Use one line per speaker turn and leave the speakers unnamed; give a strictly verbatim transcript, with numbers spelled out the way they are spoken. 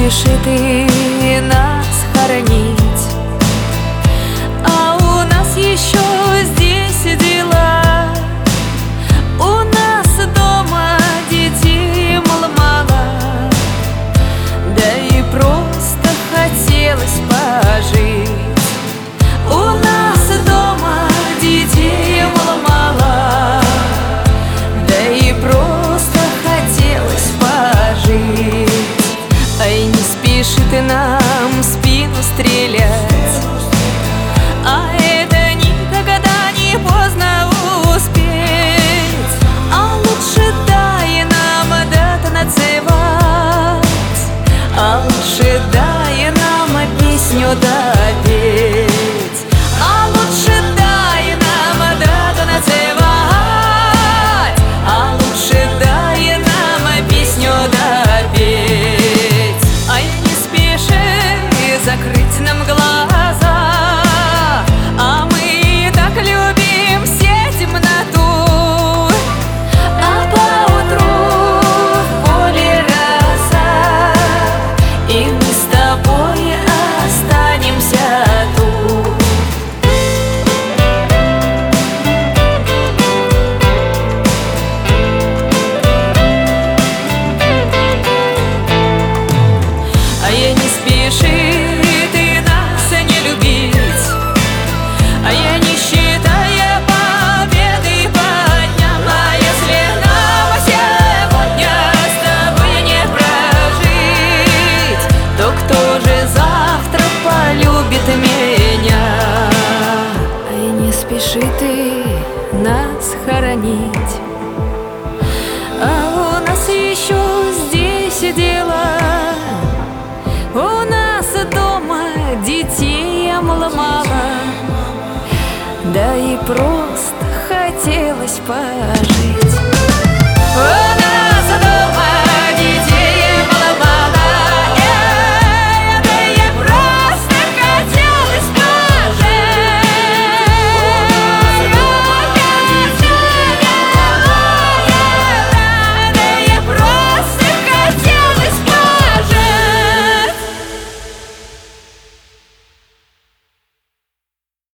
спеши ты нас хоронить, а у нас еще здесь дела. У нас дома детей мало-мало, да и просто хотелось пожить. У нас дома детей мало-мало, да и просто хотелось пожить. Ай, не спеши ты нам в спину стрелять, а это никогда не поздно успеть. А лучше дай нам дотанцевать, а лучше дай нам песню допеть. А лучше дай нам дотанцевать, а лучше дай нам песню допеть. Ай, не спеши закрыть нам глаза, а мы так любим все темноту. А поутру в поле роса, и мы с тобой останемся тут. А я не спеши ты нас не любить, а я не считая победы по дням. А если нам сегодня с тобой не прожить, то кто же завтра полюбит меня? Ай, не спеши ты нас хоронить, а у нас еще здесь дела. У нас дома детей мало-мало, да и просто хотелось пожить.